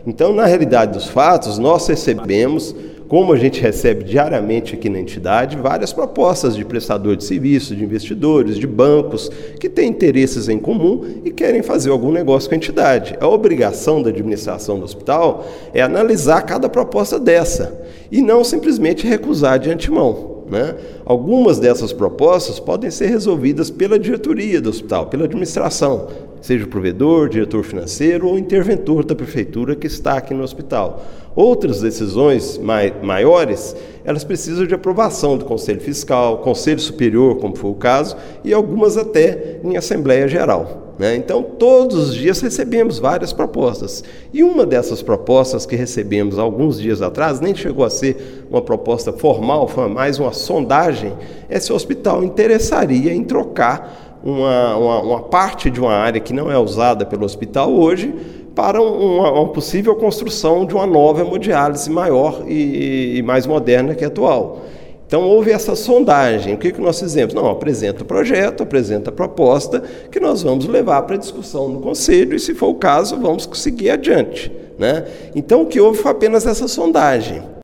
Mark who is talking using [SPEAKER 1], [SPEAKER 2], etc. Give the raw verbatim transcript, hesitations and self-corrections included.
[SPEAKER 1] Então, na realidade dos fatos, nós recebemos, como a gente recebe diariamente aqui na entidade, várias propostas de prestador de serviço, de investidores, de bancos, que têm interesses em comum e querem fazer algum negócio com a entidade. A obrigação da administração do hospital é analisar cada proposta dessa e não simplesmente recusar de antemão, né? Algumas dessas propostas podem ser resolvidas pela diretoria do hospital, pela administração, seja o provedor, diretor financeiro ou interventor da prefeitura que está aqui no hospital. Outras decisões mai- maiores, elas precisam de aprovação do Conselho Fiscal, Conselho Superior, como foi o caso, e algumas até em Assembleia Geral, né? Então, todos os dias recebemos várias propostas. E uma dessas propostas que recebemos alguns dias atrás, nem chegou a ser uma proposta formal, foi mais uma sondagem, é se o hospital interessaria em trocar uma, uma, uma parte de uma área que não é usada pelo hospital hoje para uma, uma possível construção de uma nova hemodiálise maior e, e mais moderna que a atual. Então, houve essa sondagem. O que, que nós fizemos? Não, apresenta o projeto, apresenta a proposta, que nós vamos levar para discussão no Conselho e, se for o caso, vamos seguir adiante, né? Então, o que houve foi apenas essa sondagem.